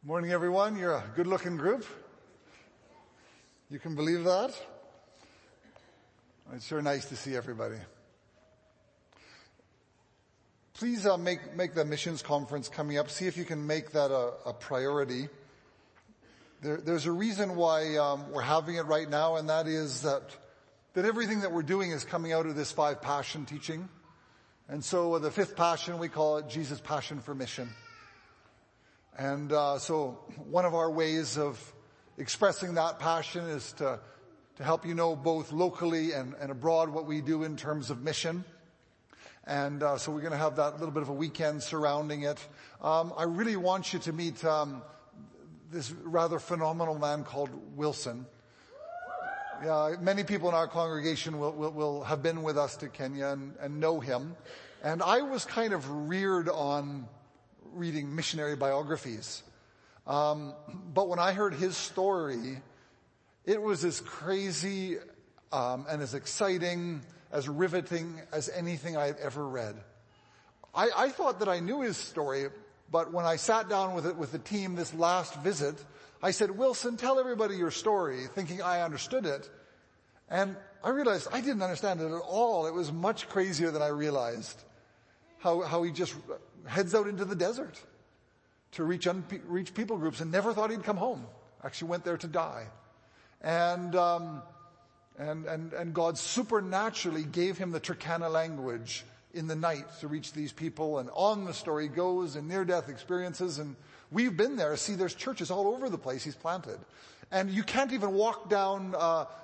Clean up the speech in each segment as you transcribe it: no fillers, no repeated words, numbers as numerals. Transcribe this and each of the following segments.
Morning, everyone. You're a good-looking group. You can believe that? It's sure nice to see everybody. Please make the missions conference coming up. See if you can make that a priority. There's a reason why we're having it right now, and that is that everything that we're doing is coming out of this 5 Passion teaching. And so the 5th Passion, we call it Jesus' Passion for Mission. And so one of our ways of expressing that passion is to help you know both locally and abroad what we do in terms of mission. And so we're going to have that little bit of a weekend surrounding it. I really want you to meet this rather phenomenal man called Wilson. Many people in our congregation will have been with us to Kenya and know him. And I was kind of reared on reading missionary biographies. But when I heard his story, it was as crazy and as exciting, as riveting as anything I had ever read. I thought that I knew his story, but when I sat down with the team this last visit, I said, Wilson, tell everybody your story, thinking I understood it. And I realized I didn't understand it at all. It was much crazier than I realized. How he just heads out into the desert to reach people groups and never thought he'd come home. Actually went there to die. And God supernaturally gave him the Turkana language in the night to reach these people. And on the story goes and near-death experiences. And we've been there. See, there's churches all over the place he's planted. And you can't even walk down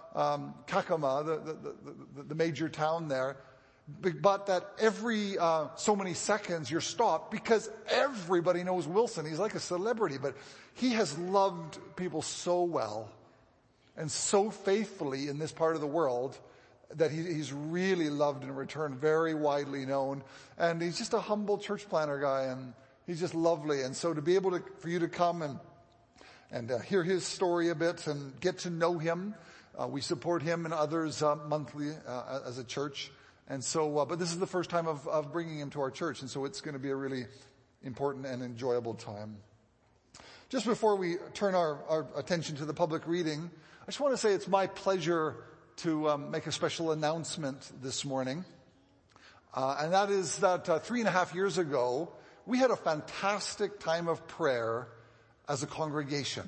Kakama, the major town there, but that every so many seconds you're stopped because everybody knows Wilson. He's like a celebrity, but he has loved people so well and so faithfully in this part of the world that he's really loved in return, very widely known. And he's just a humble church planter guy, and he's just lovely. And so to be able for you to come and hear his story a bit and get to know him, we support him and others monthly as a church. And so, but this is the first time of bringing him to our church, and so it's going to be a really important and enjoyable time. Just before we turn our attention to the public reading, I just want to say it's my pleasure to make a special announcement this morning. And that is that 3.5 years ago, we had a fantastic time of prayer as a congregation.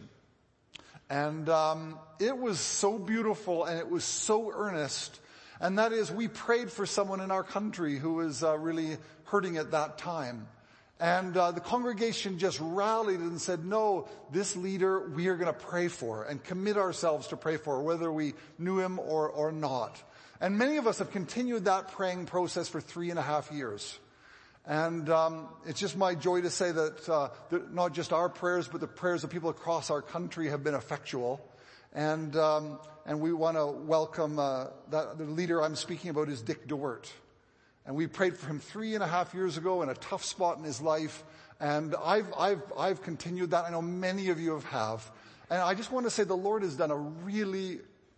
And it was so beautiful and it was so earnest. And that is, we prayed for someone in our country who was really hurting at that time. And the congregation just rallied and said, no, this leader we are going to pray for and commit ourselves to pray for, whether we knew him or not. And many of us have continued that praying process for 3.5 years. And it's just my joy to say that not just our prayers, but the prayers of people across our country have been effectual. And we want to welcome the leader I'm speaking about is Dick DeWert. And we prayed for him 3.5 years ago in a tough spot in his life. And I've continued that. I know many of you have. And I just want to say the Lord has done a really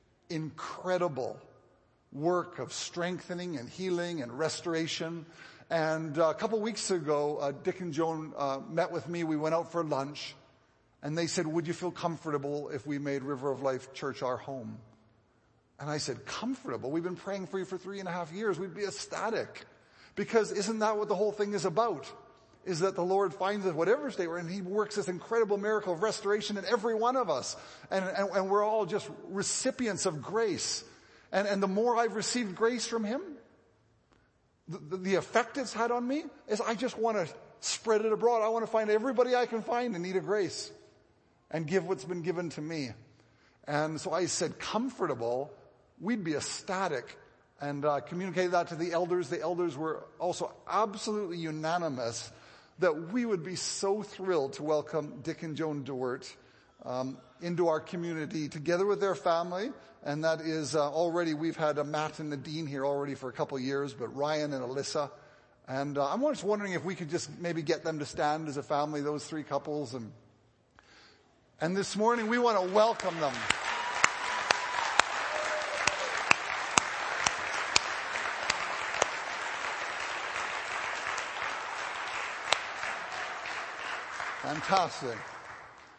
incredible work of strengthening and healing and restoration. And a couple weeks ago, Dick and Joan met with me. We went out for lunch. And they said, would you feel comfortable if we made River of Life Church our home? And I said, comfortable? We've been praying for you for 3.5 years. We'd be ecstatic. Because isn't that what the whole thing is about? Is that the Lord finds us, whatever state we're in, he works this incredible miracle of restoration in every one of us. And we're all just recipients of grace. And the more I've received grace from him, the effect it's had on me is I just want to spread it abroad. I want to find everybody I can find in need of grace and give what's been given to me. And so I said, comfortable, we'd be ecstatic, and communicated that to the elders. The elders were also absolutely unanimous that we would be so thrilled to welcome Dick and Joan DeWert into our community together with their family. And that is already, we've had Matt and Nadine here already for a couple of years, but Ryan and Alyssa. And I'm just wondering if we could just maybe get them to stand as a family, those 3 couples. And this morning we want to welcome them. Fantastic.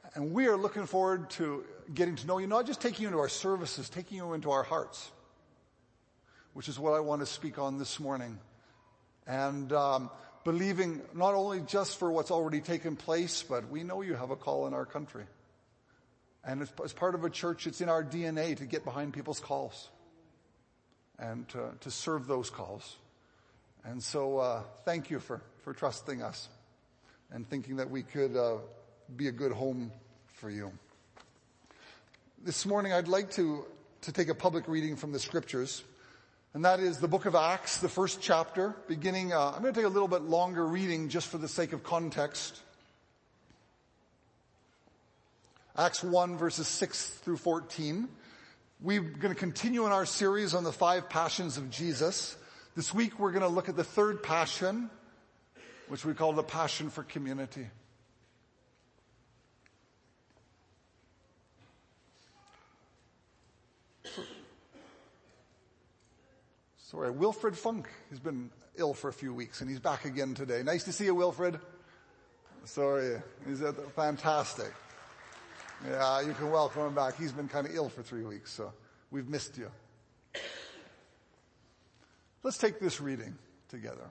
And we are looking forward to getting to know you, not just taking you into our services, taking you into our hearts, which is what I want to speak on this morning. And believing not only just for what's already taken place, but we know you have a call in our country. And as part of a church, it's in our DNA to get behind people's calls and to serve those calls. And so thank you for trusting us and thinking that we could be a good home for you. This morning I'd like to take a public reading from the scriptures, and that is the book of Acts, the first chapter, beginning, I'm going to take a little bit longer reading just for the sake of context. Acts 1 verses 6 through 14. We're going to continue in our series on the 5 passions of Jesus. This week we're going to look at the third passion, which we call the passion for community. Sorry, Wilfred Funk has been ill for a few weeks, and he's back again today. Nice to see you, Wilfred. Sorry, he's fantastic. Yeah, you can welcome him back. He's been kind of ill for 3 weeks, so we've missed you. Let's take this reading together.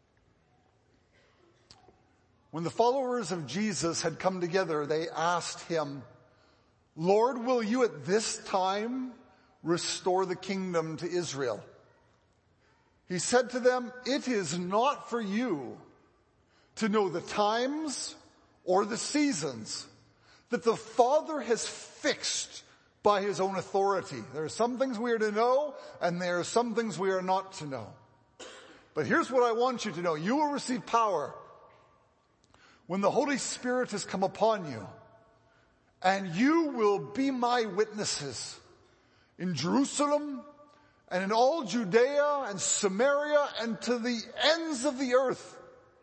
When the followers of Jesus had come together, they asked him, "Lord, will you at this time restore the kingdom to Israel?" He said to them, "It is not for you to know the times or the seasons that the Father has fixed by his own authority." There are some things we are to know, and there are some things we are not to know. But here's what I want you to know. You will receive power when the Holy Spirit has come upon you, and you will be my witnesses in Jerusalem and in all Judea and Samaria and to the ends of the earth.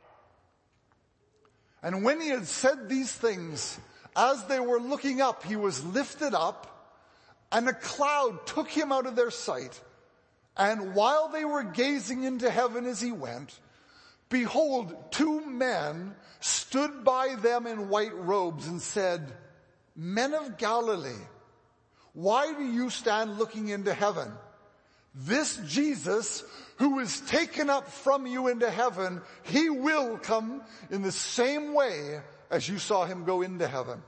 And when he had said these things, as they were looking up, he was lifted up, and a cloud took him out of their sight. And while they were gazing into heaven as he went, behold, 2 men stood by them in white robes and said, "Men of Galilee, why do you stand looking into heaven? This Jesus who is taken up from you into heaven, he will come in the same way as you saw him go into heaven."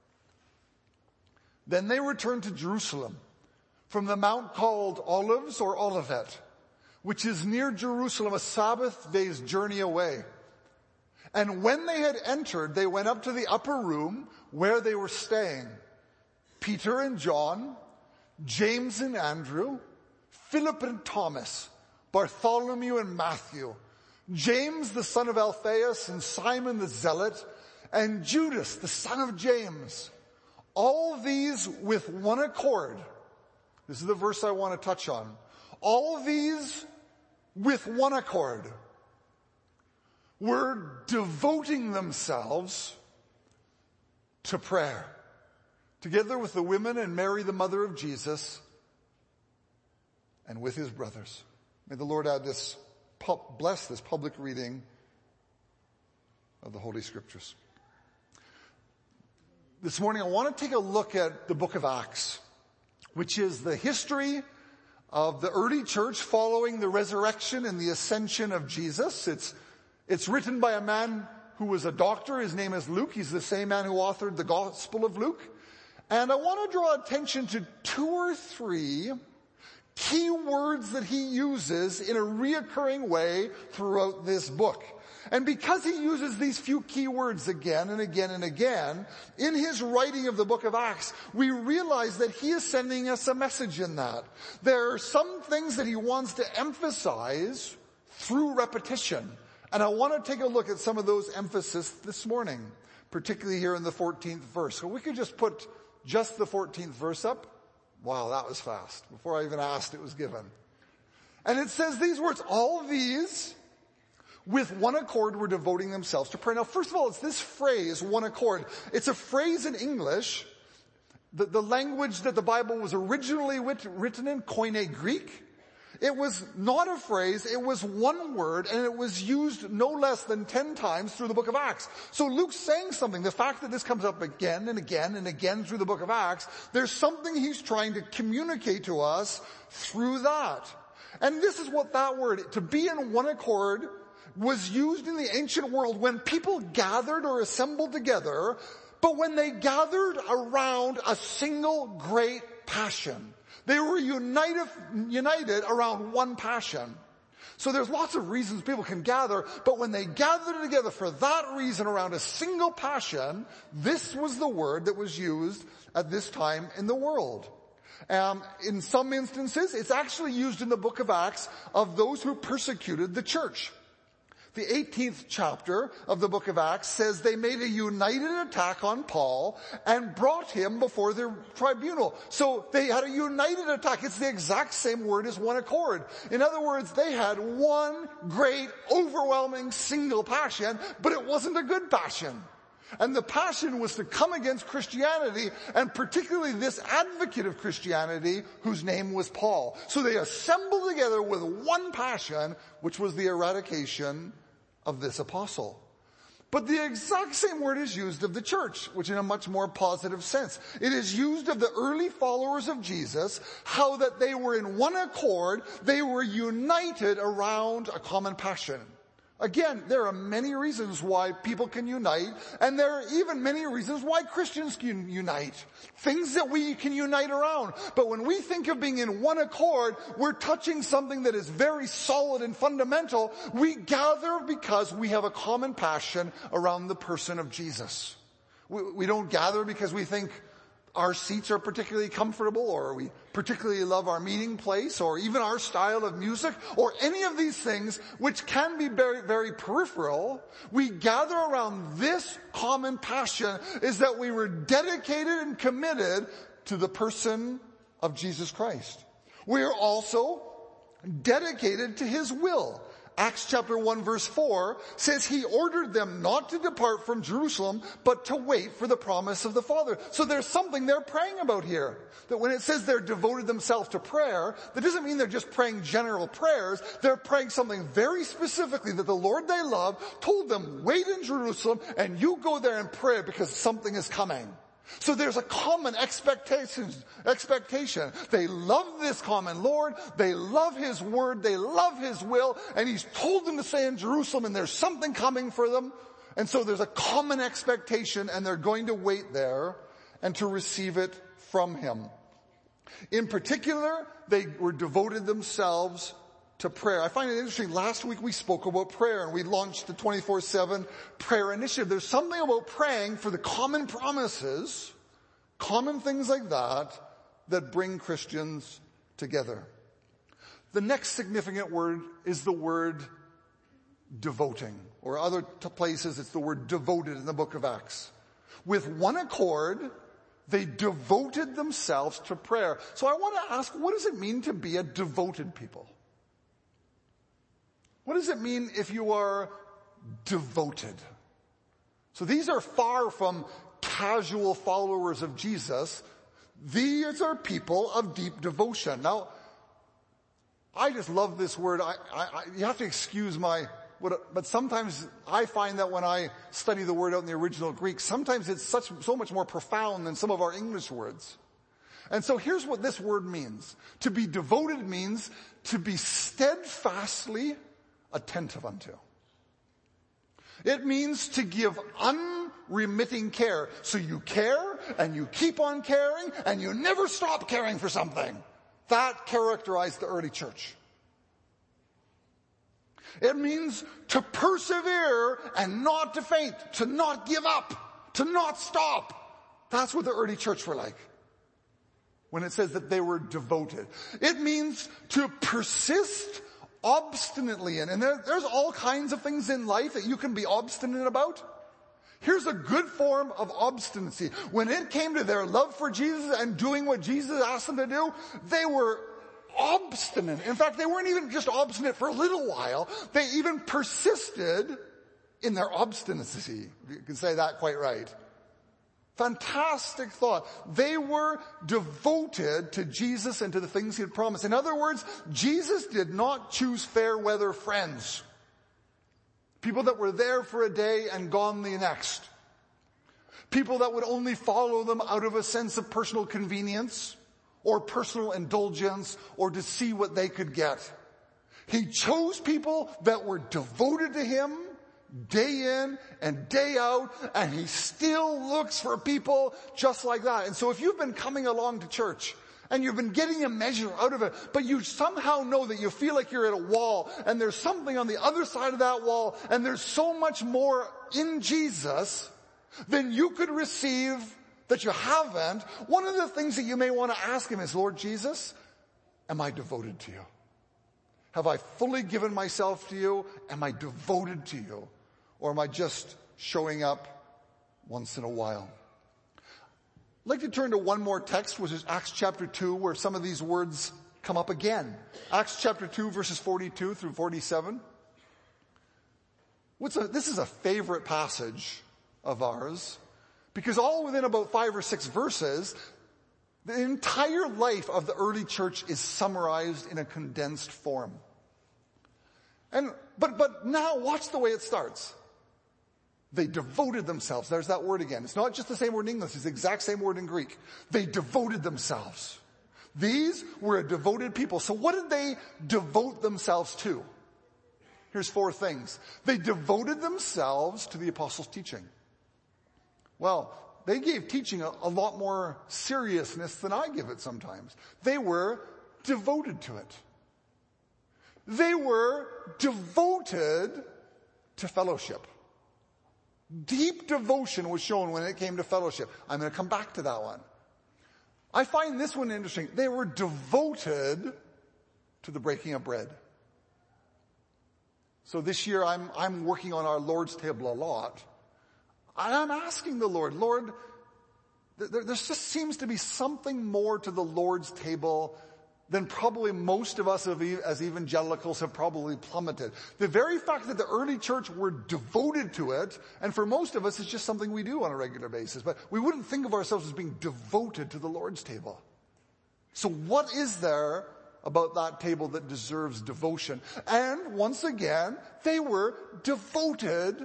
Then they returned to Jerusalem from the mount called Olives or Olivet, which is near Jerusalem, a Sabbath day's journey away. And when they had entered, they went up to the upper room where they were staying. Peter and John, James and Andrew, Philip and Thomas, Bartholomew and Matthew, James the son of Alphaeus and Simon the Zealot, and Judas the son of James. All these with one accord. This is the verse I want to touch on. All these with one accord were devoting themselves to prayer, together with the women and Mary, the mother of Jesus, and with his brothers. May the Lord add this, bless this public reading of the Holy Scriptures. This morning I want to take a look at the book of Acts, which is the history of the early church following the resurrection and the ascension of Jesus. It's written by a man who was a doctor. His name is Luke. He's the same man who authored the Gospel of Luke. And I want to draw attention to 2 or 3 key words that he uses in a reoccurring way throughout this book. And because he uses these few key words again and again and again, in his writing of the book of Acts, we realize that he is sending us a message in that. There are some things that he wants to emphasize through repetition. And I want to take a look at some of those emphasis this morning, particularly here in the 14th verse. So we could just put just the 14th verse up. Wow, that was fast. Before I even asked, it was given. And it says these words, all these with one accord were devoting themselves to prayer. Now, first of all, it's this phrase, one accord. It's a phrase in English, the language that the Bible was originally written in, Koine Greek. It was not a phrase, it was one word, and it was used no less than 10 times through the book of Acts. So Luke's saying something. The fact that this comes up again and again and again through the book of Acts, there's something he's trying to communicate to us through that. And this is what that word, to be in one accord, was used in the ancient world when people gathered or assembled together, but when they gathered around a single great passion. They were united around one passion. So there's lots of reasons people can gather, but when they gathered together for that reason around a single passion, this was the word that was used at this time in the world. In some instances, it's actually used in the book of Acts of those who persecuted the church. The 18th chapter of the book of Acts says they made a united attack on Paul and brought him before their tribunal. So they had a united attack. It's the exact same word as one accord. In other words, they had one great, overwhelming, single passion, but it wasn't a good passion. And the passion was to come against Christianity, and particularly this advocate of Christianity, whose name was Paul. So they assembled together with one passion, which was the eradication of this apostle. But the exact same word is used of the church, which in a much more positive sense. It is used of the early followers of Jesus, how that they were in one accord, they were united around a common passion. Again, there are many reasons why people can unite, and there are even many reasons why Christians can unite. Things that we can unite around. But when we think of being in one accord, we're touching something that is very solid and fundamental. We gather because we have a common passion around the person of Jesus. We don't gather because we think our seats are particularly comfortable, or we particularly love our meeting place, or even our style of music, or any of these things, which can be very, very peripheral. We gather around this common passion, is that we were dedicated and committed to the person of Jesus Christ. We are also dedicated to his will. Acts chapter 1 verse 4 says he ordered them not to depart from Jerusalem, but to wait for the promise of the Father. So there's something they're praying about here. That when it says they're devoted themselves to prayer, that doesn't mean they're just praying general prayers. They're praying something very specifically that the Lord they love told them, wait in Jerusalem and you go there and pray because something is coming. So there's a common expectation. They love this common Lord. They love his word. They love his will. And he's told them to stay in Jerusalem, and there's something coming for them. And so there's a common expectation, and they're going to wait there and to receive it from him. In particular, they were devoted themselves to prayer. I find it interesting. Last week we spoke about prayer, and we launched the 24/7 prayer initiative. There's something about praying for the common promises, common things like that bring Christians together. The next significant word is the word devoting, or other places it's the word devoted in the book of Acts. With one accord, they devoted themselves to prayer. So I want to ask, what does it mean to be a devoted people? What does it mean if you are devoted? So these are far from casual followers of Jesus. These are people of deep devotion. Now, I just love this word. You have to excuse but sometimes I find that when I study the word out in the original Greek, sometimes it's so much more profound than some of our English words. And so here's what this word means. To be devoted means to be steadfastly attentive unto. It means to give unremitting care. So you care, and you keep on caring, and you never stop caring for something. That characterized the early church. It means to persevere and not to faint, to not give up, to not stop. That's what the early church were like when it says that they were devoted. It means to persist obstinately in. And there's all kinds of things in life that you can be obstinate about. Here's a good form of obstinacy. When it came to their love for Jesus and doing what Jesus asked them to do, they were obstinate. In fact, they weren't even just obstinate for a little while. They even persisted in their obstinacy. You can say that quite right. In Fantastic thought. They were devoted to Jesus and to the things he had promised. In other words, Jesus did not choose fair weather friends. People that were there for a day and gone the next. People that would only follow them out of a sense of personal convenience or personal indulgence or to see what they could get. He chose people that were devoted to him day in and day out, and he still looks for people just like that. And so if you've been coming along to church and you've been getting a measure out of it, but you somehow know that you feel like you're at a wall and there's something on the other side of that wall and there's so much more in Jesus than you could receive that you haven't, one of the things that you may want to ask him is, Lord Jesus, am I devoted to you? Have I fully given myself to you? Am I devoted to you? Or am I just showing up once in a while? I'd like to turn to one more text, which is Acts chapter 2, where some of these words come up again. Acts chapter 2, verses 42 through 47. This is a favorite passage of ours, because all within about 5 or 6 verses, the entire life of the early church is summarized in a condensed form. But now watch the way it starts. They devoted themselves. There's that word again. It's not just the same word in English. It's the exact same word in Greek. They devoted themselves. These were a devoted people. So what did they devote themselves to? Here's 4 things. They devoted themselves to the apostles' teaching. Well, they gave teaching a lot more seriousness than I give it sometimes. They were devoted to it. They were devoted to fellowship. Deep devotion was shown when it came to fellowship. I'm going to come back to that one. I find this one interesting. They were devoted to the breaking of bread. So this year I'm working on our Lord's table a lot. And I'm asking the Lord, there just seems to be something more to the Lord's table than probably most of us as evangelicals have probably plummeted. The very fact that the early church were devoted to it, and for most of us it's just something we do on a regular basis, but we wouldn't think of ourselves as being devoted to the Lord's table. So what is there about that table that deserves devotion? And once again, they were devoted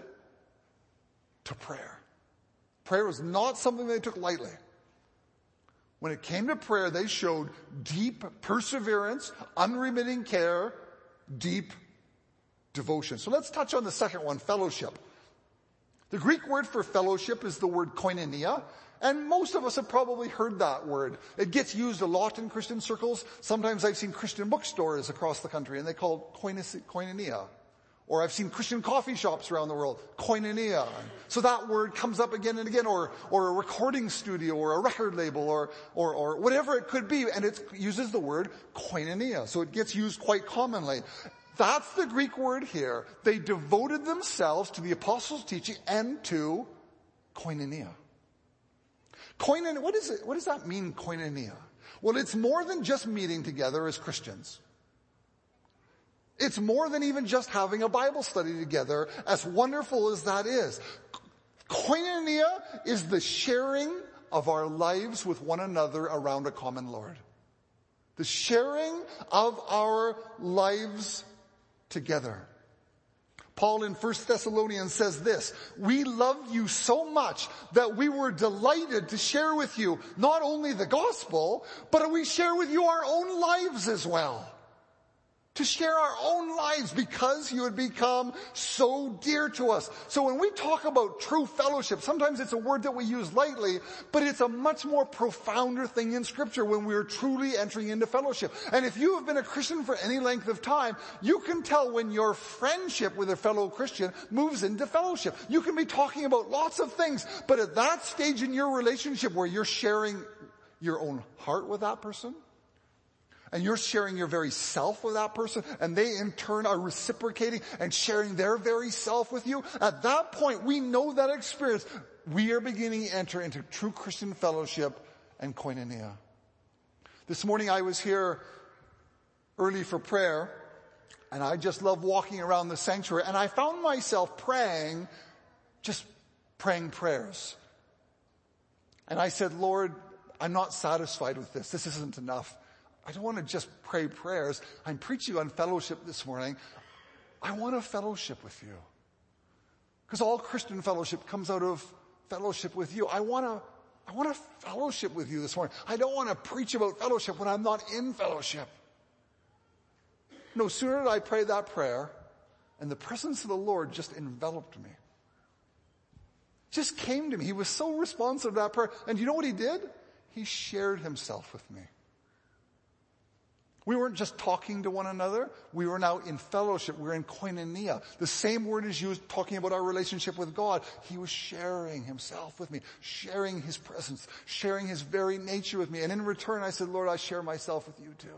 to prayer. Prayer was not something they took lightly. When it came to prayer, they showed deep perseverance, unremitting care, deep devotion. So let's touch on the second one, fellowship. The Greek word for fellowship is the word koinonia, and most of us have probably heard that word. It gets used a lot in Christian circles. Sometimes I've seen Christian bookstores across the country, and they call koinonia. Or I've seen Christian coffee shops around the world, koinonia. So that word comes up again and again, or a recording studio, or a record label, or whatever it could be, and it uses the word koinonia. So it gets used quite commonly. That's the Greek word here. They devoted themselves to the apostles' teaching and to koinonia. Koinonia, what does that mean, koinonia? Well, it's more than just meeting together as Christians. It's more than even just having a Bible study together, as wonderful as that is. Koinonia is the sharing of our lives with one another around a common Lord. The sharing of our lives together. Paul in 1 Thessalonians says this, we love you so much that we were delighted to share with you not only the gospel, but we share with you our own lives as well. To share our own lives because you had become so dear to us. So when we talk about true fellowship, sometimes it's a word that we use lightly, but it's a much more profounder thing in Scripture when we're truly entering into fellowship. And if you have been a Christian for any length of time, you can tell when your friendship with a fellow Christian moves into fellowship. You can be talking about lots of things, but at that stage in your relationship where you're sharing your own heart with that person, and you're sharing your very self with that person, and they in turn are reciprocating and sharing their very self with you. At that point, we know that experience. We are beginning to enter into true Christian fellowship and koinonia. This morning I was here early for prayer, and I just love walking around the sanctuary, and I found myself praying prayers. And I said, Lord, I'm not satisfied with this. This isn't enough. I don't want to just pray prayers. I'm preaching on fellowship this morning. I want a fellowship with you. Because all Christian fellowship comes out of fellowship with you. I want a fellowship with you this morning. I don't want to preach about fellowship when I'm not in fellowship. No sooner did I pray that prayer, and the presence of the Lord just enveloped me. Just came to me. He was so responsive to that prayer. And you know what he did? He shared himself with me. We weren't just talking to one another. We were now in fellowship. We were in koinonia. The same word is used talking about our relationship with God. He was sharing himself with me, sharing his presence, sharing his very nature with me. And in return, I said, Lord, I share myself with you too.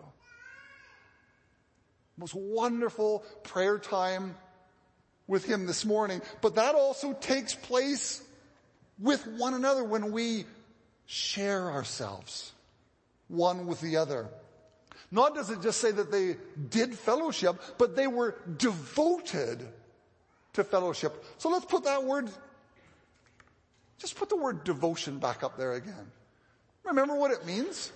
Most wonderful prayer time with him this morning. But that also takes place with one another when we share ourselves one with the other. Not does it just say that they did fellowship, but they were devoted to fellowship. So let's put that word, just put the word devotion back up there again. Remember what it means?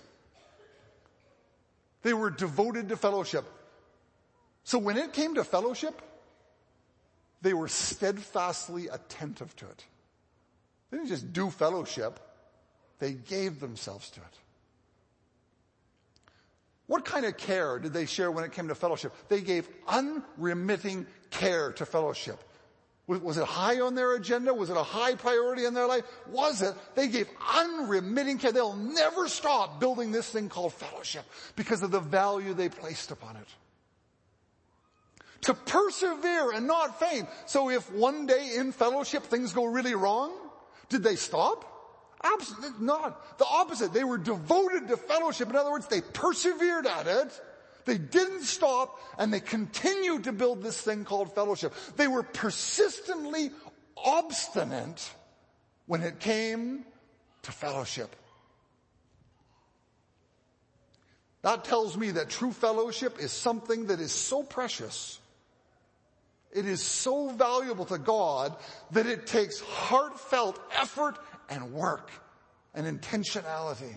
They were devoted to fellowship. So when it came to fellowship, they were steadfastly attentive to it. They didn't just do fellowship. They gave themselves to it. What kind of care did they share when it came to fellowship? They gave unremitting care to fellowship. Was it high on their agenda? Was it a high priority in their life? Was it? They gave unremitting care. They'll never stop building this thing called fellowship because of the value they placed upon it. To persevere and not faint. So if one day in fellowship things go really wrong, did they stop? Absolutely not. The opposite. They were devoted to fellowship. In other words, they persevered at it. They didn't stop, and they continued to build this thing called fellowship. They were persistently obstinate when it came to fellowship. That tells me that true fellowship is something that is so precious. It is so valuable to God that it takes heartfelt effort and work and intentionality.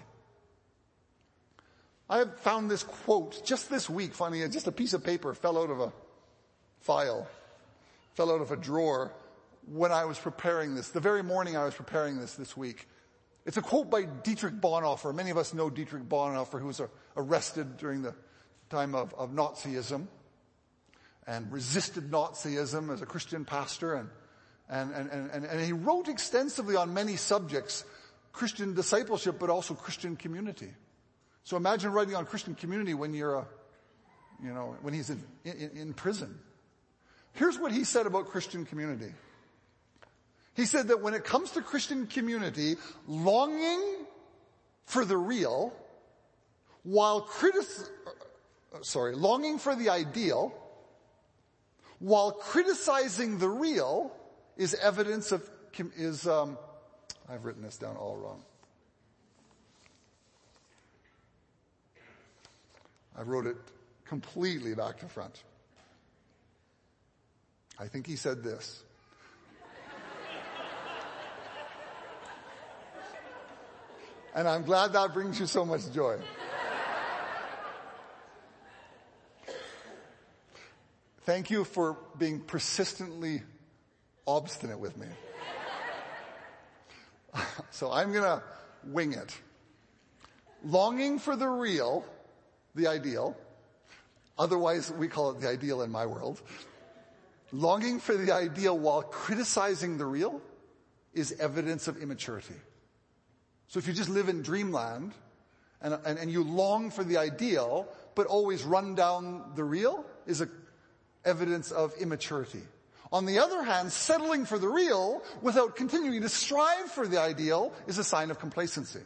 I have found this quote just this week, funny, just a piece of paper fell out of a file, fell out of a drawer when I was preparing this, the very morning I was preparing this week. It's a quote by Dietrich Bonhoeffer. Many of us know Dietrich Bonhoeffer, who was arrested during the time of Nazism and resisted Nazism as a Christian pastor, and he wrote extensively on many subjects, Christian discipleship, but also Christian community. So imagine writing on Christian community when when he's in prison. Here's what he said about Christian community. He said that when it comes to Christian community, longing for the real, longing for the ideal, while criticizing the real is evidence of, I've written this down all wrong. I wrote it completely back to front. I think he said this. And I'm glad that brings you so much joy. Thank you for being persistently obstinate with me. So I'm going to wing it. Longing for the real, the ideal, otherwise we call it the ideal in my world. Longing for the ideal while criticizing the real is evidence of immaturity. So if you just live in dreamland and you long for the ideal but always run down the real is evidence of immaturity. On the other hand, settling for the real without continuing to strive for the ideal is a sign of complacency.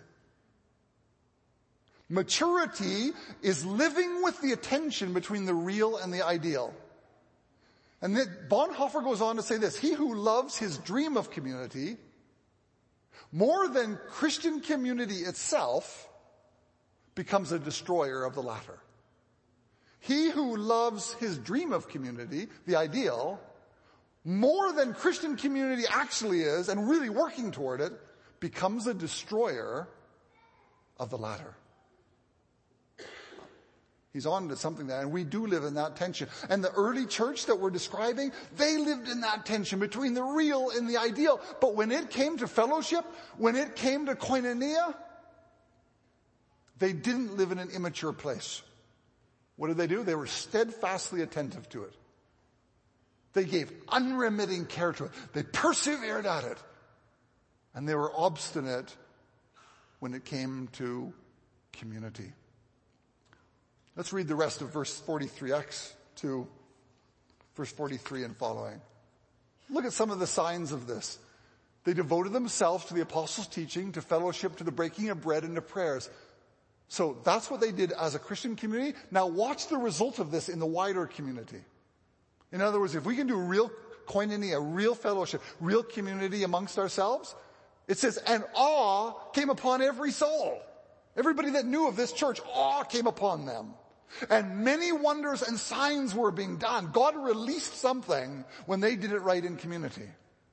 Maturity is living with the tension between the real and the ideal. And then Bonhoeffer goes on to say this: he who loves his dream of community more than Christian community itself becomes a destroyer of the latter. He who loves his dream of community, the ideal, more than Christian community actually is and really working toward it, becomes a destroyer of the latter. He's on to something there, and we do live in that tension. And the early church that we're describing, they lived in that tension between the real and the ideal. But when it came to fellowship, when it came to koinonia, they didn't live in an immature place. What did they do? They were steadfastly attentive to it. They gave unremitting care to it. They persevered at it. And they were obstinate when it came to community. Let's read the rest of verse 43x to verse 43 and following. Look at some of the signs of this. They devoted themselves to the apostles' teaching, to fellowship, to the breaking of bread, and to prayers. So that's what they did as a Christian community. Now watch the result of this in the wider community. In other words, if we can do real koinonia, real fellowship, real community amongst ourselves, it says, and awe came upon every soul. Everybody that knew of this church, awe came upon them. And many wonders and signs were being done. God released something when they did it right in community.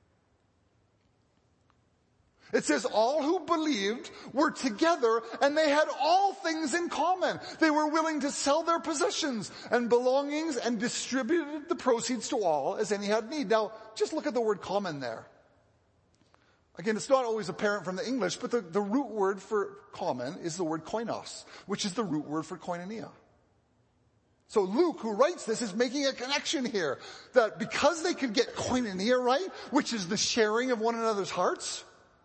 It says all who believed were together and they had all things in common. They were willing to sell their possessions and belongings and distributed the proceeds to all as any had need. Now, just look at the word common there. Again, it's not always apparent from the English, but the root word for common is the word koinos, which is the root word for koinonia. So Luke, who writes this, is making a connection here that because they could get koinonia right, which is the sharing of one another's hearts,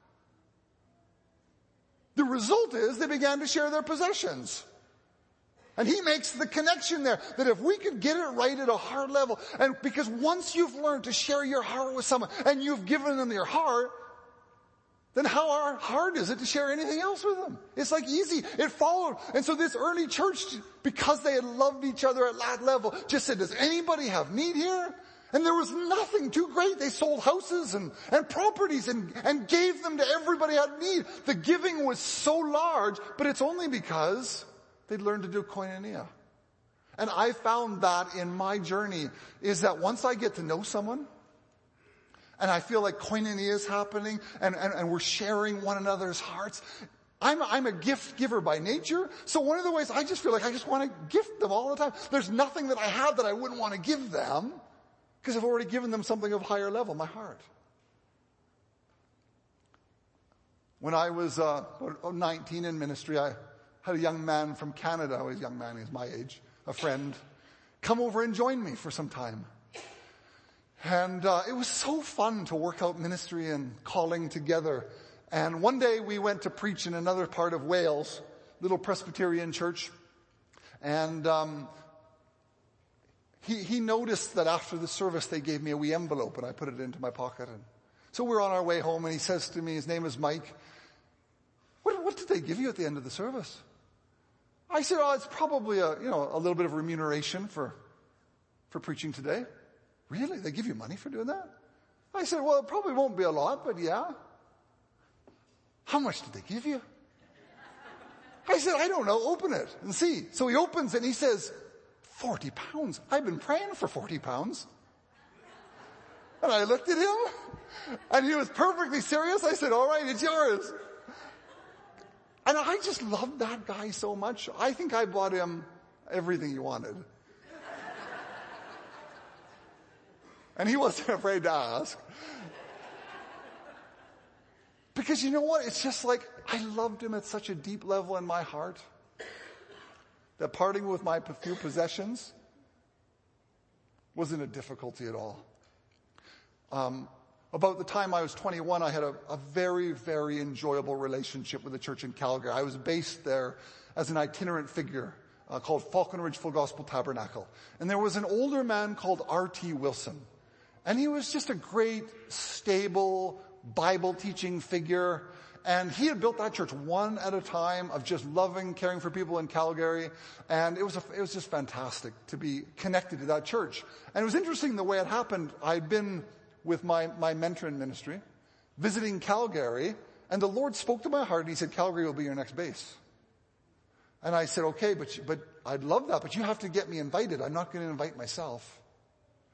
the result is they began to share their possessions. And he makes the connection there that if we could get it right at a heart level, and because once you've learned to share your heart with someone and you've given them your heart, then how hard is it to share anything else with them? It's like easy. It followed. And so this early church, because they had loved each other at that level, just said, does anybody have need here? And there was nothing too great. They sold houses and properties and gave them to everybody who had need. The giving was so large, but it's only because they'd learned to do koinonia. And I found that in my journey is that once I get to know someone, and I feel like koinonia is happening, and we're sharing one another's hearts. I'm a gift giver by nature, so one of the ways I just feel like I just want to gift them all the time. There's nothing that I have that I wouldn't want to give them, because I've already given them something of higher level, my heart. When I was 19 in ministry, I had a young man from Canada, he was a young man, he was my age, a friend, come over and join me for some time. And it was so fun to work out ministry and calling together. And one day we went to preach in another part of Wales, little Presbyterian church. And he noticed that after the service they gave me a wee envelope, and I put it into my pocket. And so we're on our way home, and he says to me, his name is Mike, what did they give you at the end of the service? I said, it's probably a little bit of remuneration for preaching today. Really? They give you money for doing that? I said, well, it probably won't be a lot, but yeah. How much did they give you? I said, I don't know. Open it and see. So he opens it and he says, 40 pounds. I've been praying for 40 pounds. And I looked at him and he was perfectly serious. I said, all right, it's yours. And I just loved that guy so much. I think I bought him everything he wanted. And he wasn't afraid to ask. Because you know what? It's just like, I loved him at such a deep level in my heart that parting with my few possessions wasn't a difficulty at all. About the time I was 21, I had a very, very enjoyable relationship with the church in Calgary. I was based there as an itinerant figure called Falcon Ridge Full Gospel Tabernacle. And there was an older man called R.T. Wilson. And he was just a great, stable, Bible-teaching figure. And he had built that church one at a time of just loving, caring for people in Calgary. And it was just fantastic to be connected to that church. And it was interesting the way it happened. I'd been with my mentor in ministry, visiting Calgary, and the Lord spoke to my heart and he said, Calgary will be your next base. And I said, okay, but I'd love that, but you have to get me invited. I'm not going to invite myself.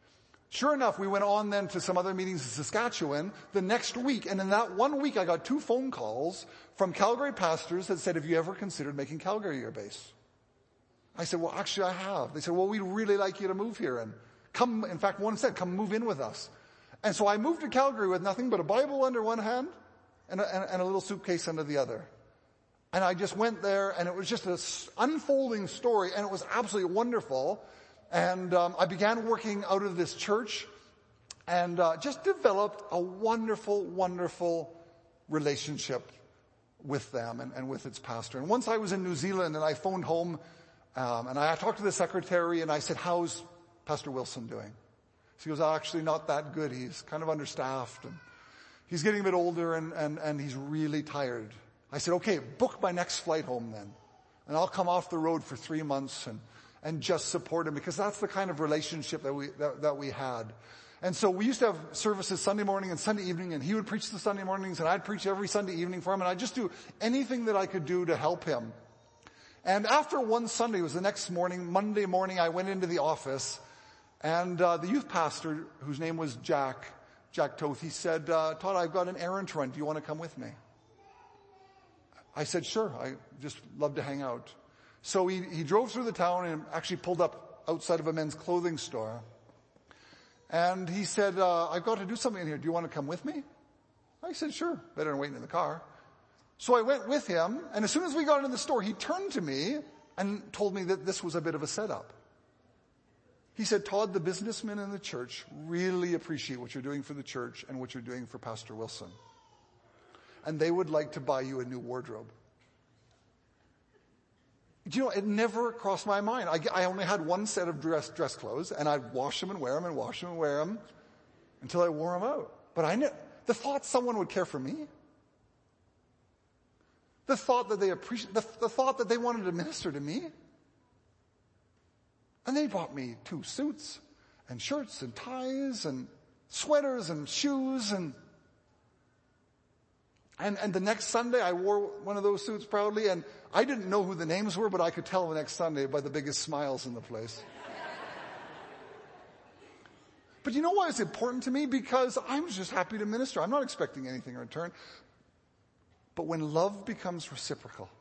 Sure enough, we went on then to some other meetings in Saskatchewan the next week. And in that 1 week, I got 2 phone calls from Calgary pastors that said, have you ever considered making Calgary your base? I said, well, actually I have. They said, well, we'd really like you to move here and come. In fact, one said, come move in with us. And so I moved to Calgary with nothing but a Bible under one hand and a little suitcase under the other. And I just went there, and it was just an unfolding story, and it was absolutely wonderful. And I began working out of this church and just developed a wonderful, wonderful relationship with them and with its pastor. And once I was in New Zealand, and I phoned home, and I talked to the secretary, and I said, how's Pastor Wilson doing? She goes, actually not that good. He's kind of understaffed, and he's getting a bit older, and he's really tired. I said, okay, book my next flight home then. And I'll come off the road for 3 months and just support him, because that's the kind of relationship that we had. And so we used to have services Sunday morning and Sunday evening, and he would preach the Sunday mornings, and I'd preach every Sunday evening for him, and I'd just do anything that I could do to help him. And after one Sunday, it was the next morning, Monday morning, I went into the office, and the youth pastor, whose name was Jack Toth, he said, Todd, I've got an errand to run. Do you want to come with me? I said, sure, I just love to hang out. So he drove through the town and actually pulled up outside of a men's clothing store. And he said, I've got to do something in here. Do you want to come with me? I said, sure, better than waiting in the car. So I went with him, and as soon as we got into the store, he turned to me and told me that this was a bit of a setup. He said, Todd, the businessmen in the church really appreciate what you're doing for the church and what you're doing for Pastor Wilson. And they would like to buy you a new wardrobe. Do you know, it never crossed my mind. I only had one set of dress clothes, and I'd wash them and wear them and wash them and wear them until I wore them out. But the thought someone would care for me, the thought that they appreciate, the thought that they wanted to minister to me. And they bought me 2 suits and shirts and ties and sweaters and shoes and the next Sunday, I wore one of those suits proudly, and I didn't know who the names were, but I could tell the next Sunday by the biggest smiles in the place. But you know why it's important to me? Because I was just happy to minister. I'm not expecting anything in return. But when love becomes reciprocal,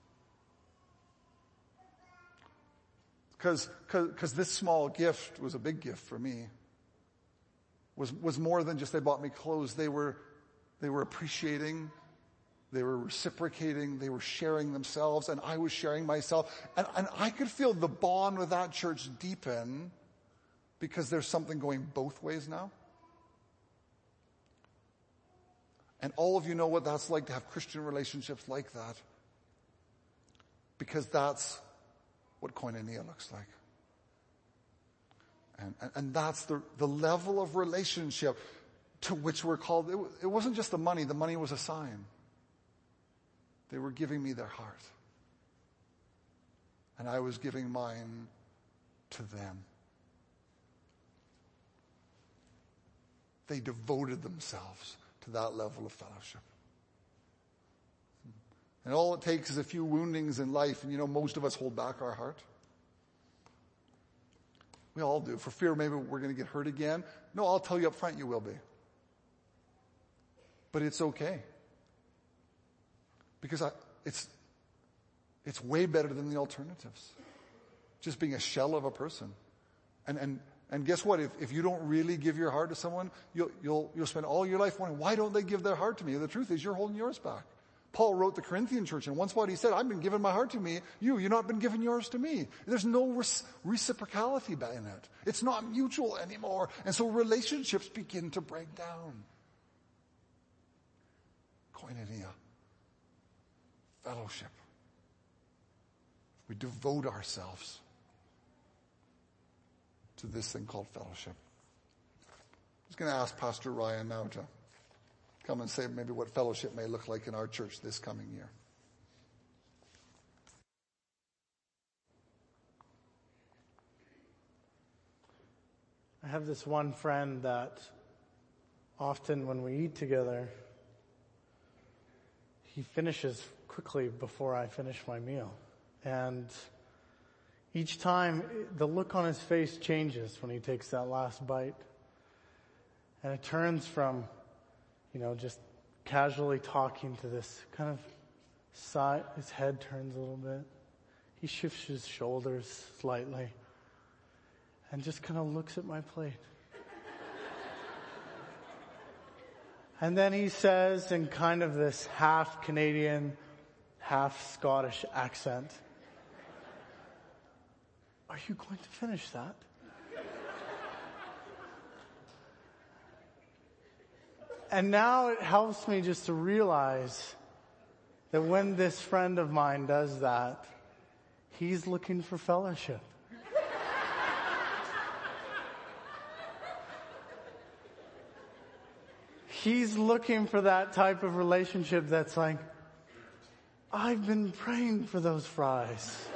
because this small gift was a big gift for me, was more than just they bought me clothes. They were appreciating, they were reciprocating, they were sharing themselves, and I was sharing myself. And I could feel the bond with that church deepen because there's something going both ways now. And all of you know what that's like to have Christian relationships like that, because that's what koinonia looks like. And that's the level of relationship to which we're called. It wasn't just the money was a sign. They were giving me their heart. And I was giving mine to them. They devoted themselves to that level of fellowship. And all it takes is a few woundings in life, and most of us hold back our heart. We all do. For fear maybe we're going to get hurt again. No, I'll tell you up front, you will be. But it's okay. Because it's way better than the alternatives. Just being a shell of a person. And guess what? If you don't really give your heart to someone, you'll spend all your life wondering, why don't they give their heart to me? The truth is, you're holding yours back. Paul wrote the Corinthian church, and one spot he said, I've been giving my heart to me. You've not been giving yours to me. There's no reciprocality in it. It's not mutual anymore. And so relationships begin to break down. Koinonia. Fellowship. We devote ourselves to this thing called fellowship. I'm just going to ask Pastor Ryan now to come and say maybe what fellowship may look like in our church this coming year. I have this one friend that often when we eat together, he finishes quickly before I finish my meal. And each time, the look on his face changes when he takes that last bite. And it turns from, just casually talking to this kind of side. His head turns a little bit. He shifts his shoulders slightly and just kind of looks at my plate. And then he says in kind of this half Canadian, half Scottish accent, "Are you going to finish that?" And now it helps me just to realize that when this friend of mine does that, he's looking for fellowship. He's looking for that type of relationship that's like, "I've been praying for those fries."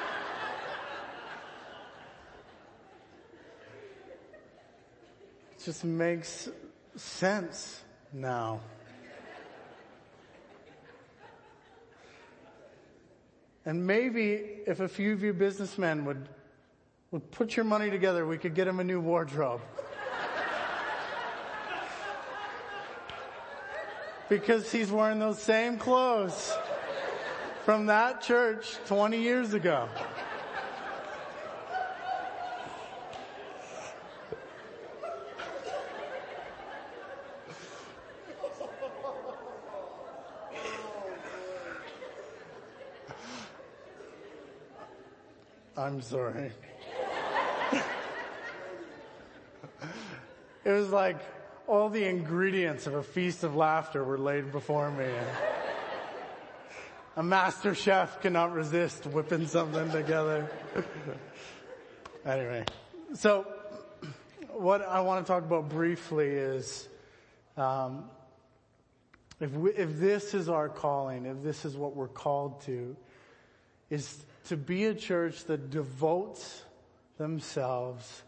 It just makes sense now. And maybe if a few of you businessmen would put your money together, we could get him a new wardrobe. Because he's wearing those same clothes from that church 20 years ago. I'm sorry. It was like all the ingredients of a feast of laughter were laid before me. And a master chef cannot resist whipping something together. Anyway, so what I want to talk about briefly is if this is our calling, if this is what we're called to, is to be a church that devotes themselves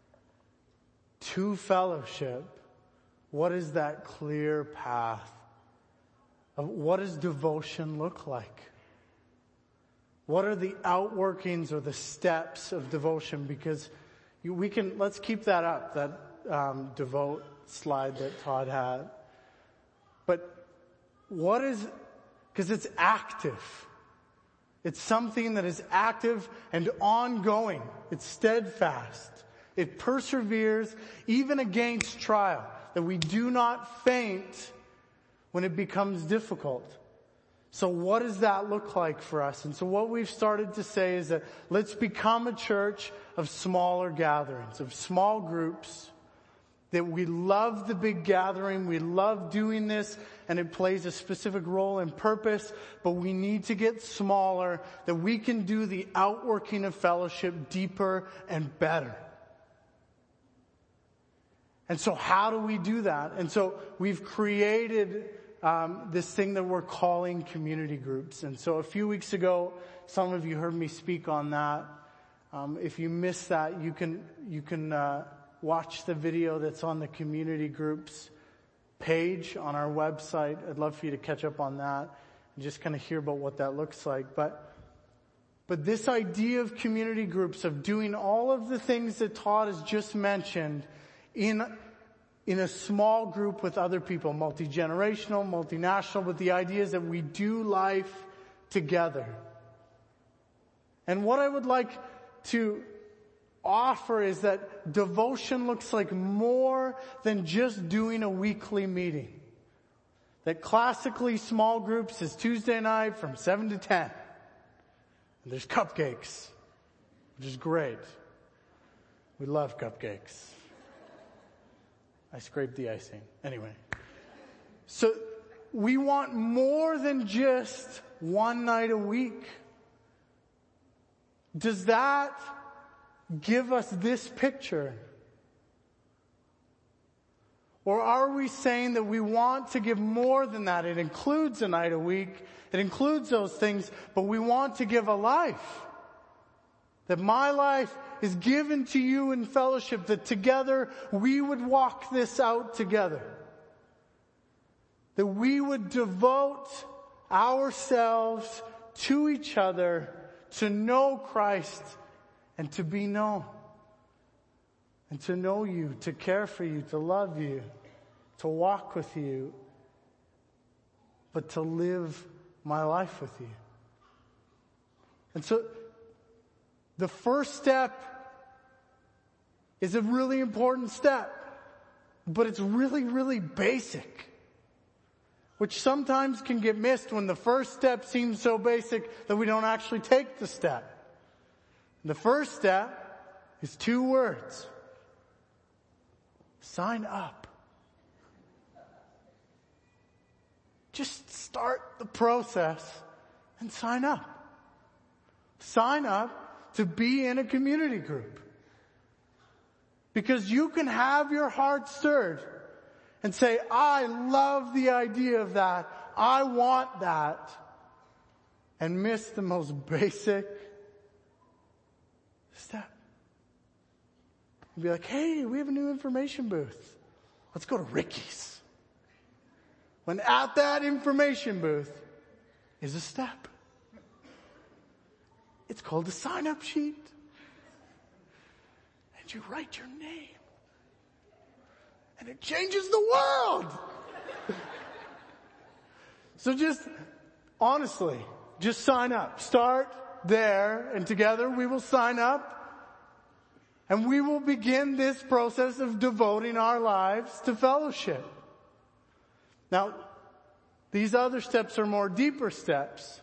to fellowship. What is that clear path of what does devotion look like? What are the outworkings or the steps of devotion? Because let's keep that up, that devote slide that Todd had. But because it's active. It's something that is active and ongoing. It's steadfast. It perseveres even against trial. That we do not faint when it becomes difficult. So what does that look like for us? And so what we've started to say is that let's become a church of smaller gatherings, of small groups. That we love the big gathering, we love doing this, and it plays a specific role and purpose, but we need to get smaller, that we can do the outworking of fellowship deeper and better. And so how do we do that? And so we've created this thing that we're calling community groups. And so a few weeks ago, some of you heard me speak on that. If you missed that, you can watch the video that's on the community groups page on our website. I'd love for you to catch up on that and just kind of hear about what that looks like. But this idea of community groups, of doing all of the things that Todd has just mentioned in a small group with other people, multi-generational, multinational, but the idea is that we do life together. And what I would like to offer is that devotion looks like more than just doing a weekly meeting. That classically small groups is Tuesday night from 7 to 10. And there's cupcakes, which is great. We love cupcakes. I scraped the icing. Anyway. So we want more than just one night a week. Does that give us this picture? Or are we saying that we want to give more than that? It includes a night a week. It includes those things, but we want to give a life. That my life is given to you in fellowship, that together we would walk this out together. That we would devote ourselves to each other to know Christ and to be known. and to know you, to care for you, to love you, to walk with you, but to live my life with you. And so the first step is a really important step, but it's really, really basic, which sometimes can get missed when the first step seems so basic that we don't actually take the step. The first step is 2 words. Sign up. Just start the process and sign up. Sign up to be in a community group. Because you can have your heart stirred and say, I love the idea of that. I want that. And miss the most basic step. And be like, hey, we have a new information booth. Let's go to Ricky's. When at that information booth is a step. It's called a sign-up sheet. And you write your name. And it changes the world. So just, honestly, just sign up. Start there, and together we will sign up. And we will begin this process of devoting our lives to fellowship. Now, these other steps are more deeper steps.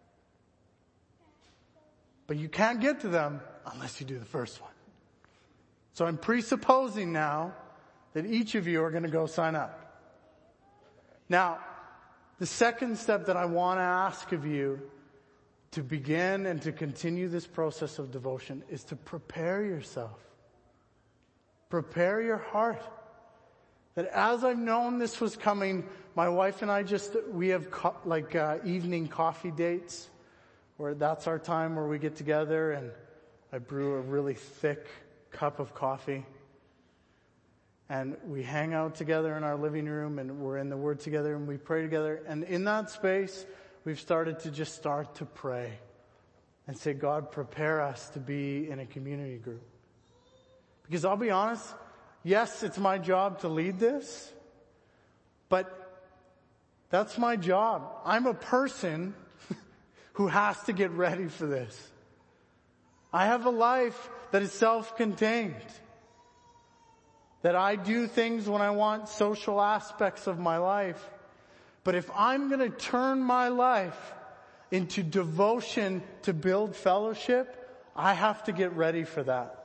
But you can't get to them unless you do the first one. So I'm presupposing now that each of you are going to go sign up. Now, the second step that I want to ask of you to begin and to continue this process of devotion is to prepare yourself. Prepare your heart. That as I've known this was coming, my wife and I we have evening coffee dates where that's our time where we get together and I brew a really thick cup of coffee. And we hang out together in our living room and we're in the Word together and we pray together. And in that space, we've started to pray and say, God, prepare us to be in a community group. Because I'll be honest, yes, it's my job to lead this, but that's my job. I'm a person who has to get ready for this. I have a life that is self-contained. That I do things when I want social aspects of my life. But if I'm going to turn my life into devotion to build fellowship, I have to get ready for that.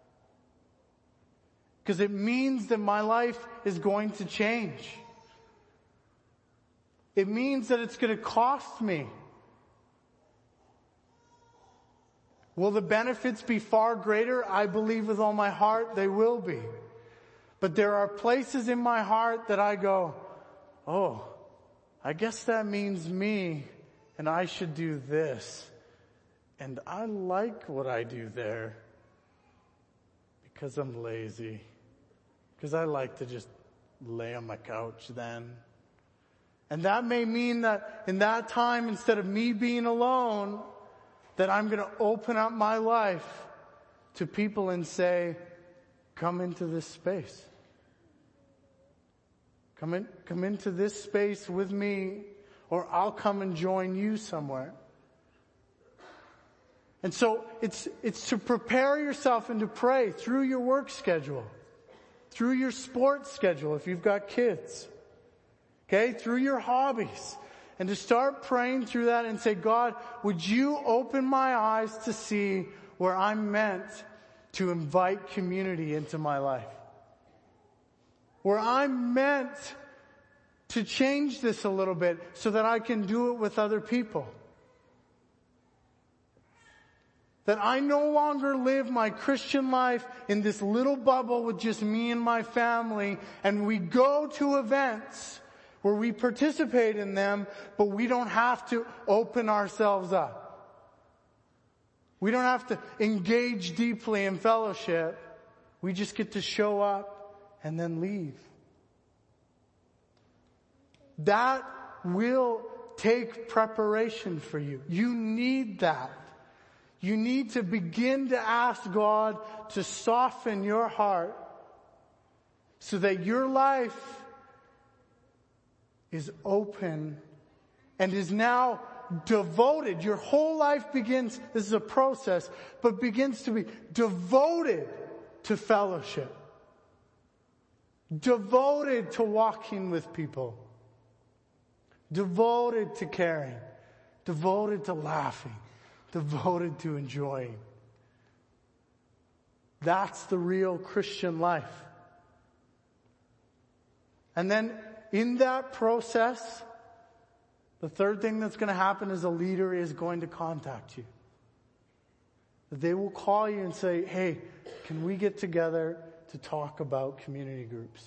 Because it means that my life is going to change. It means that it's going to cost me. Will the benefits be far greater? I believe with all my heart they will be. But there are places in my heart that I go, oh, I guess that means me and I should do this. And I like what I do there because I'm lazy. Because I like to just lay on my couch then. And that may mean that in that time, instead of me being alone, that I'm going to open up my life to people and say, come into this space. Come into this space with me, or I'll come and join you somewhere. And so it's to prepare yourself and to pray through your work schedule, through your sports schedule if you've got kids, okay, through your hobbies, and to start praying through that and say, God, would you open my eyes to see where I'm meant to invite community into my life? Where I'm meant to change this a little bit so that I can do it with other people. That I no longer live my Christian life in this little bubble with just me and my family, and we go to events where we participate in them, but we don't have to open ourselves up. We don't have to engage deeply in fellowship. We just get to show up and then leave. That will take preparation for you. You need that. You need to begin to ask God to soften your heart so that your life is open and is now devoted. Your whole life begins, this is a process, but begins to be devoted to fellowship. Devoted to walking with people. Devoted to caring. Devoted to laughing. Devoted to enjoying. That's the real Christian life. And then in that process, the third thing that's going to happen is a leader is going to contact you. They will call you and say, hey, can we get together to talk about community groups?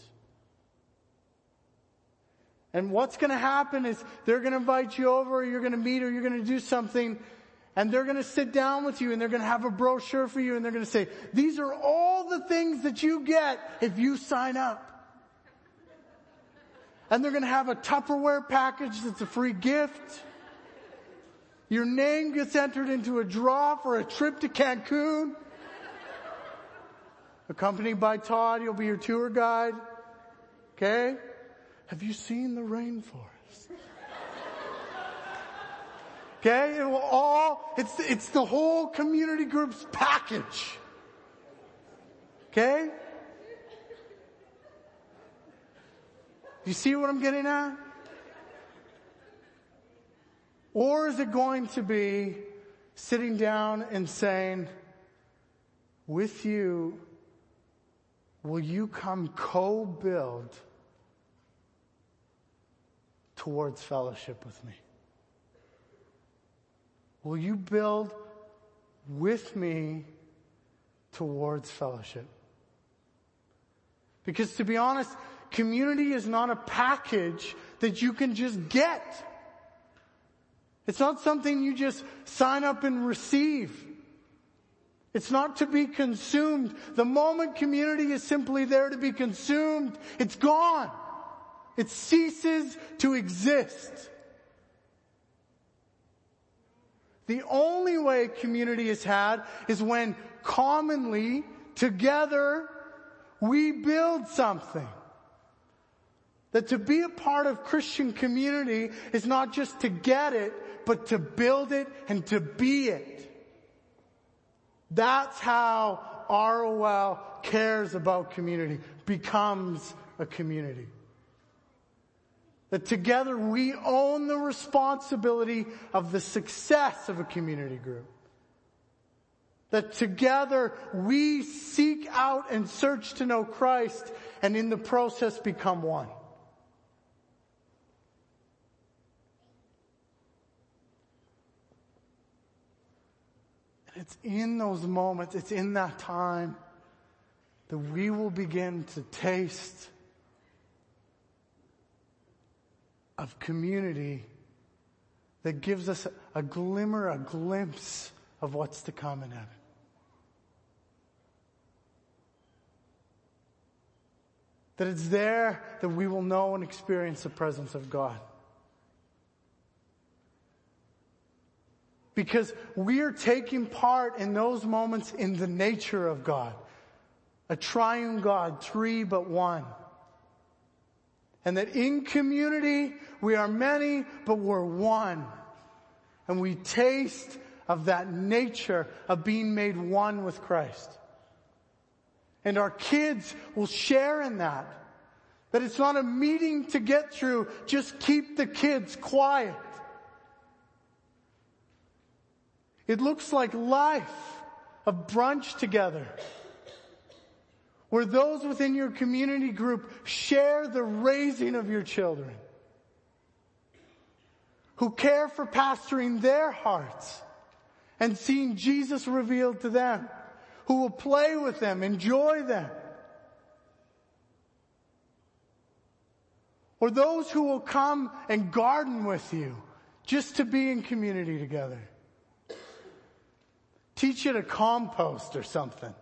And what's going to happen is they're going to invite you over, or you're going to meet, or you're going to do something, and they're going to sit down with you and they're going to have a brochure for you and they're going to say, these are all the things that you get if you sign up. And they're going to have a Tupperware package that's a free gift. Your name gets entered into a draw for a trip to Cancun. Accompanied by Todd, you'll be your tour guide. Okay? Have you seen the rainforest? Okay? It will all, it's the whole community group's package. Okay? You see what I'm getting at? Or is it going to be sitting down and saying, with you, will you come co-build towards fellowship with me? Will you build with me towards fellowship? Because to be honest, community is not a package that you can just get. It's not something you just sign up and receive. It's not to be consumed. The moment community is simply there to be consumed, it's gone. It ceases to exist. The only way community is had is when commonly, together, we build something. That to be a part of Christian community is not just to get it, but to build it and to be it. That's how ROL cares about community, becomes a community. That together we own the responsibility of the success of a community group. That together we seek out and search to know Christ and in the process become one. It's in those moments, it's in that time that we will begin to taste of community that gives us a glimmer, a glimpse of what's to come in heaven. That it's there that we will know and experience the presence of God. Because we are taking part in those moments in the nature of God. A triune God, three but one. And that in community, we are many, but we're one. And we taste of that nature of being made one with Christ. And our kids will share in that. That it's not a meeting to get through, just keep the kids quiet. It looks like life, a brunch together, where those within your community group share the raising of your children, who care for pastoring their hearts and seeing Jesus revealed to them, who will play with them, enjoy them. Or those who will come and garden with you just to be in community together. Teach you to compost or something.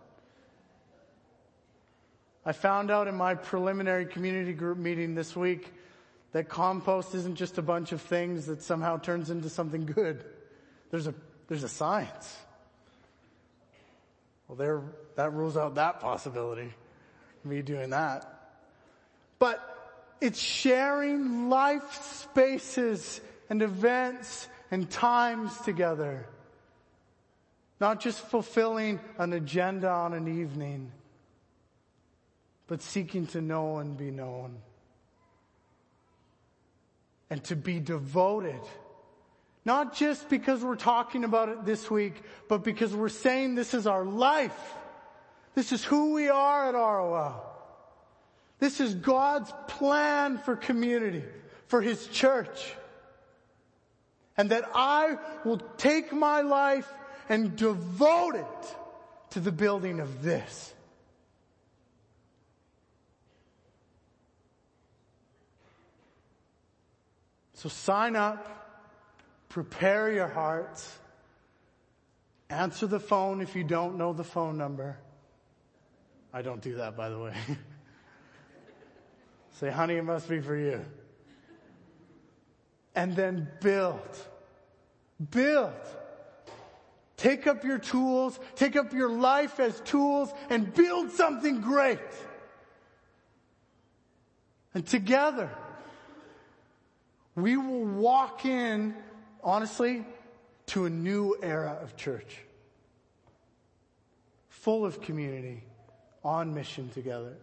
I found out in my preliminary community group meeting this week that compost isn't just a bunch of things that somehow turns into something good. There's a science. Well, that rules out that possibility, me doing that. But it's sharing life spaces and events and times together. Not just fulfilling an agenda on an evening, but seeking to know and be known. And to be devoted. Not just because we're talking about it this week, but because we're saying this is our life. This is who we are at ROL. This is God's plan for community, for His church. And that I will take my life and devote it to the building of this. So sign up, prepare your hearts, answer the phone if you don't know the phone number. I don't do that, by the way. Say, honey, it must be for you. And then build. Build. Take up your tools, take up your life as tools, and build something great. And together, we will walk in, honestly, to a new era of church. Full of community, on mission together.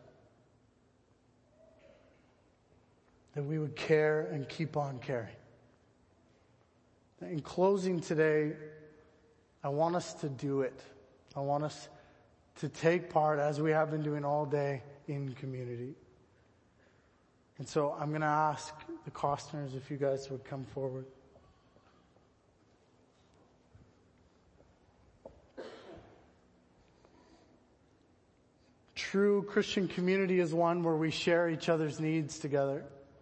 That we would care and keep on caring. In closing today, I want us to do it. I want us to take part, as we have been doing all day, in community. And so I'm going to ask the Costners if you guys would come forward. True Christian community is one where we share each other's needs together.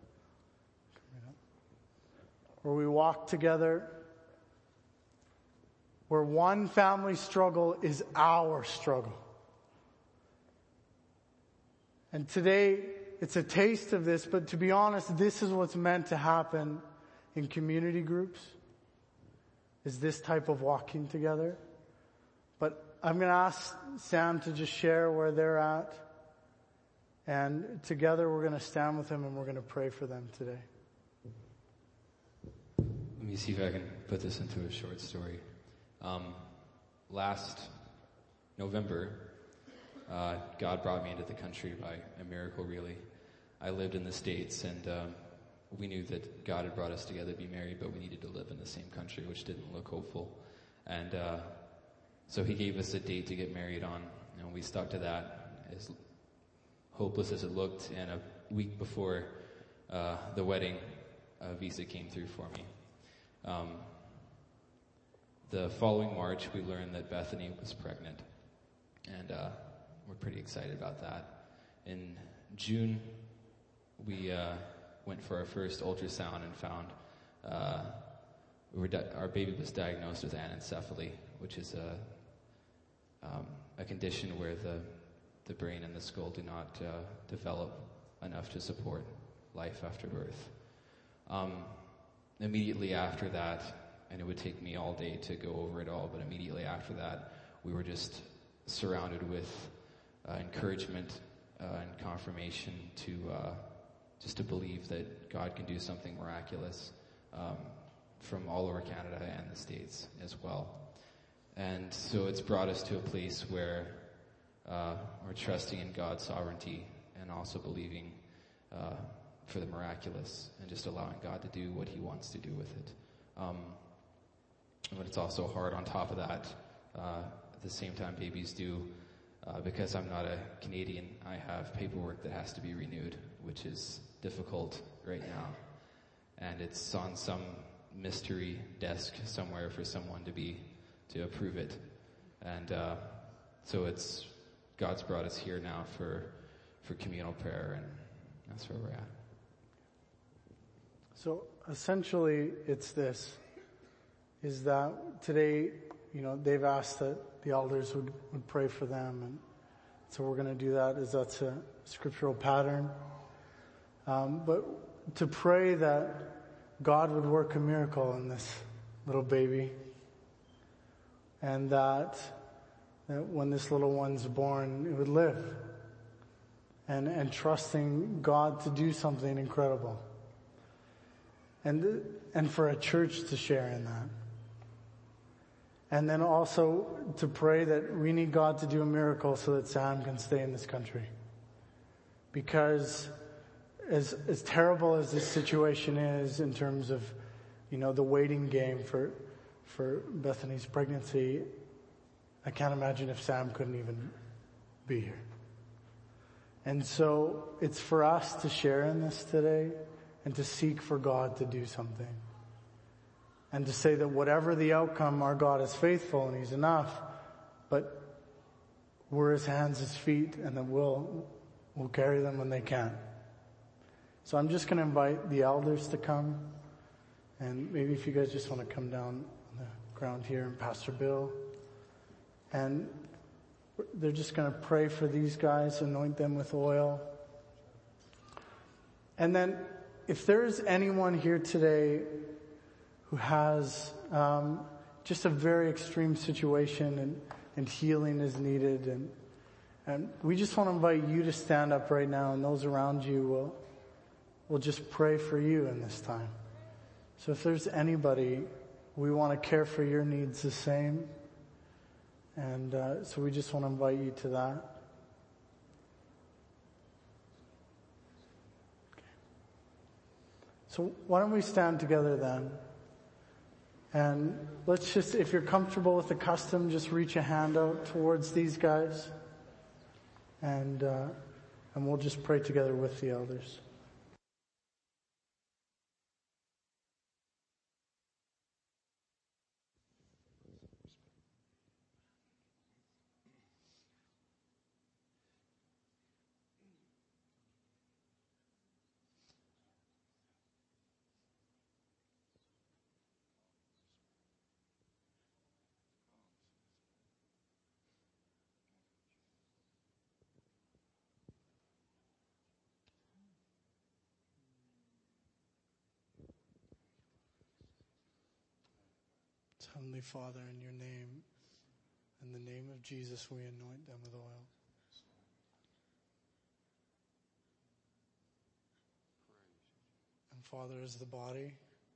Where we walk together. Where one family struggle is our struggle. And today, it's a taste of this, but to be honest, this is what's meant to happen in community groups, is this type of walking together. But I'm going to ask Sam to just share where they're at. And together we're going to stand with them and we're going to pray for them today. Let me see if I can put this into a short story. Last November, God brought me into the country by a miracle, really. I lived in the States, and we knew that God had brought us together to be married, but we needed to live in the same country, which didn't look hopeful. And so He gave us a date to get married on, and we stuck to that, as hopeless as it looked. And a week before the wedding, a visa came through for me. The following March, we learned that Bethany was pregnant, and we're pretty excited about that. In June, we went for our first ultrasound and found our baby was diagnosed with anencephaly, which is a condition where the brain and the skull do not develop enough to support life after birth. Immediately after that, and it would take me all day to go over it all, but immediately after that, we were just surrounded with encouragement and confirmation to just to believe that God can do something miraculous from all over Canada and the States as well. And so it's brought us to a place where we're trusting in God's sovereignty and also believing for the miraculous and just allowing God to do what He wants to do with it. But it's also hard on top of that. At the same time, babies do, because I'm not a Canadian, I have paperwork that has to be renewed, which is difficult right now. And it's on some mystery desk somewhere for someone to approve it. And so God's brought us here now for communal prayer, and that's where we're at. So essentially it's this, is that today, they've asked that the elders would pray for them, and so we're going to do that, as that's a scriptural pattern. But to pray that God would work a miracle in this little baby, and that that when this little one's born, it would live. And trusting God to do something incredible. And for a church to share in that. And then also to pray that we need God to do a miracle so that Sam can stay in this country. Because as terrible as this situation is in terms of, the waiting game for Bethany's pregnancy, I can't imagine if Sam couldn't even be here. And so it's for us to share in this today and to seek for God to do something. And to say that whatever the outcome, our God is faithful and He's enough, but we're His hands, His feet, and that we'll carry them when they can. So I'm just going to invite the elders to come. And maybe if you guys just want to come down on the ground here, and Pastor Bill. And they're just going to pray for these guys, anoint them with oil. And then if there is anyone here today who has just a very extreme situation and healing is needed, and we just want to invite you to stand up right now, and those around you will just pray for you in this time. So if there's anybody, we want to care for your needs the same. And so we just want to invite you to that. Okay. So why don't we stand together then? And let's just, if you're comfortable with the custom, just reach a hand out towards these guys. And we'll just pray together with the elders. Heavenly Father, in your name, in the name of Jesus, we anoint them with oil. And Father, as the body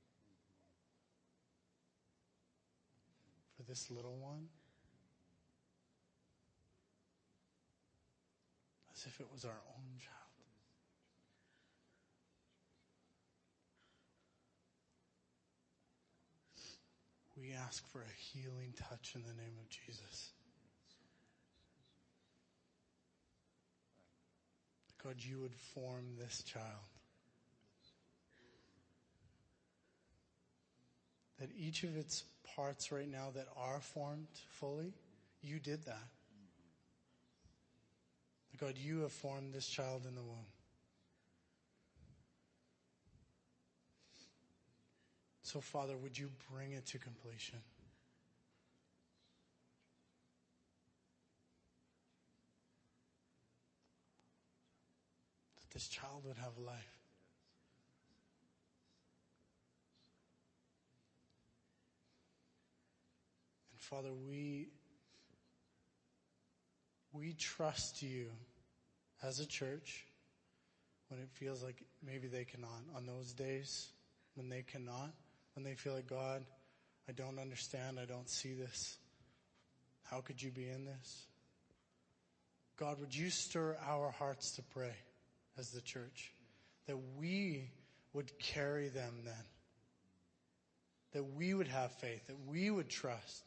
for this little one, as if it was our own child. We ask for a healing touch in the name of Jesus. God, you would form this child. That each of its parts right now that are formed fully, you did that. God, you have formed this child in the womb. So, Father, would you bring it to completion? That this child would have life. And Father, we trust you as a church when it feels like maybe they cannot. On those days when they cannot, when they feel like, God, I don't understand, I don't see this. How could you be in this? God, would you stir our hearts to pray as the church? That we would carry them then. That we would have faith, that we would trust.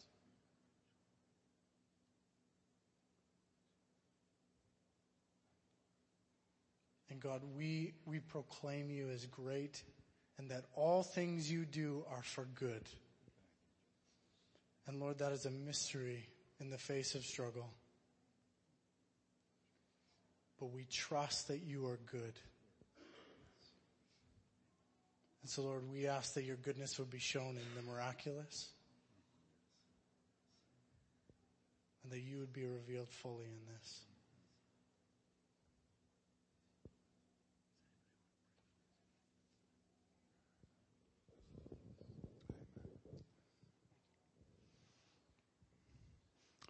And God, we proclaim you as great, and that all things you do are for good. And Lord, that is a mystery in the face of struggle. But we trust that you are good. And so, Lord, we ask that your goodness would be shown in the miraculous, and that you would be revealed fully in this.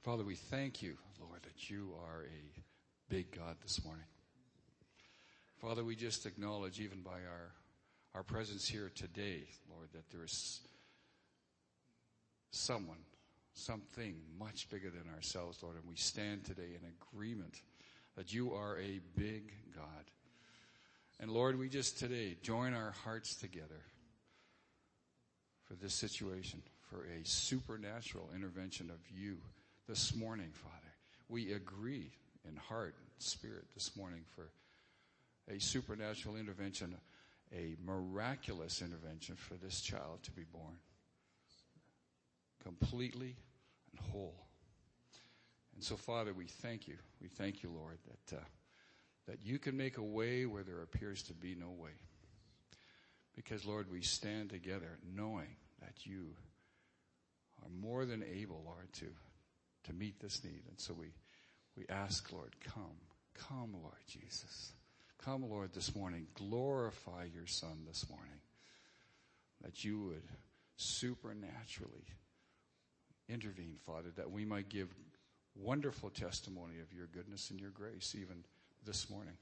Father, we thank you, Lord, that you are a big God this morning. Father, we just acknowledge even by our presence here today, Lord, that there is someone, something much bigger than ourselves, Lord, and we stand today in agreement that you are a big God. And Lord, we just today join our hearts together for this situation, for a supernatural intervention of you this morning, Father. We agree in heart and spirit this morning for a supernatural intervention, a miraculous intervention for this child to be born completely and whole. And so, Father, we thank you. We thank you, Lord, that you can make a way where there appears to be no way. Because, Lord, we stand together knowing that you are more than able, Lord, to meet this need. And so we ask, Lord, come, Lord Jesus. Come, Lord, this morning. Glorify your Son this morning. That you would supernaturally intervene, Father, that we might give wonderful testimony of your goodness and your grace even this morning.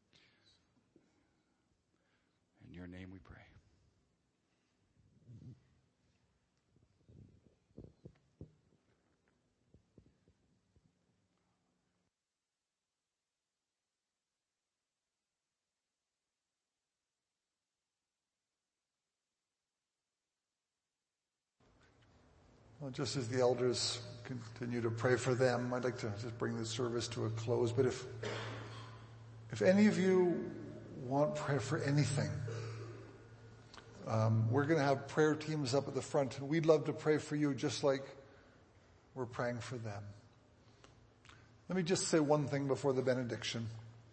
In your name we pray. Well, just as the elders continue to pray for them, I'd like to just bring this service to a close. But if any of you want prayer for anything, we're going to have prayer teams up at the front, and we'd love to pray for you just like we're praying for them. Let me just say one thing before the benediction.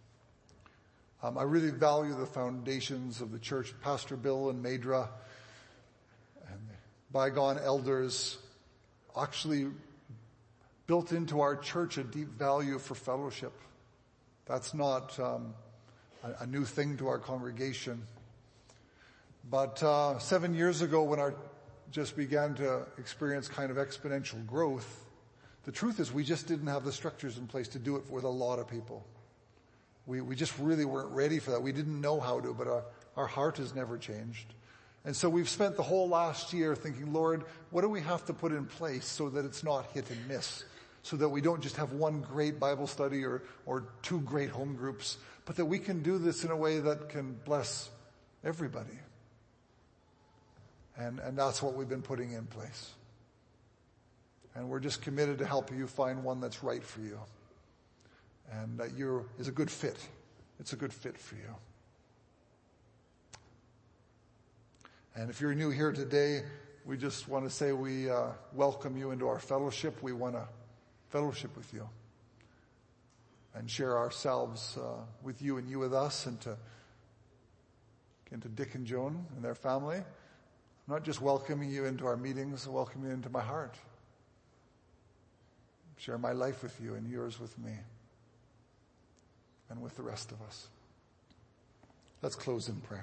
I really value the foundations of the church, Pastor Bill and Madra, and the bygone elders actually built into our church a deep value for fellowship. That's not a new thing to our congregation. But 7 years ago, when our just began to experience kind of exponential growth, the truth is we just didn't have the structures in place to do it with a lot of people. We just really weren't ready for that. We didn't know how to, but our heart has never changed. And so we've spent the whole last year thinking, Lord, what do we have to put in place so that it's not hit and miss? So that we don't just have one great Bible study or two great home groups, but that we can do this in a way that can bless everybody. And that's what we've been putting in place. And we're just committed to help you find one that's right for you. And that is a good fit. It's a good fit for you. And if you're new here today, we just want to say we welcome you into our fellowship. We want to fellowship with you and share ourselves with you and you with us, and to Dick and Joan and their family. I'm not just welcoming you into our meetings, I welcome you into my heart. Share my life with you and yours with me and with the rest of us. Let's close in prayer.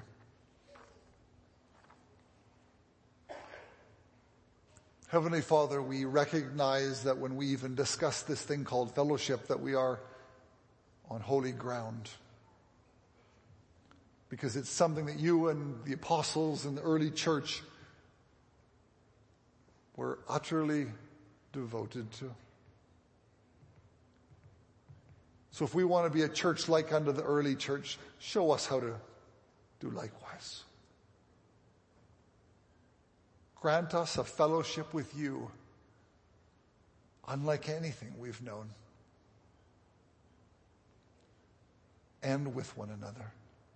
Heavenly Father, we recognize that when we even discuss this thing called fellowship, that we are on holy ground. Because it's something that you and the apostles and the early church were utterly devoted to. So if we want to be a church like unto the early church, show us how to do likewise. Grant us a fellowship with you unlike anything we've known, and with one another.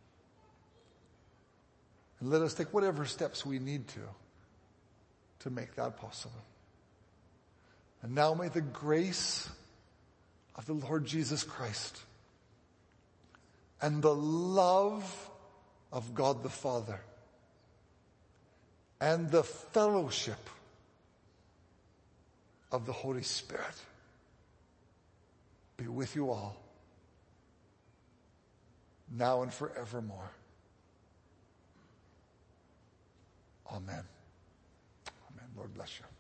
And let us take whatever steps we need to make that possible. And now may the grace of the Lord Jesus Christ and the love of God the Father and the fellowship of the Holy Spirit be with you all, now and forevermore. Amen. Amen. Lord bless you.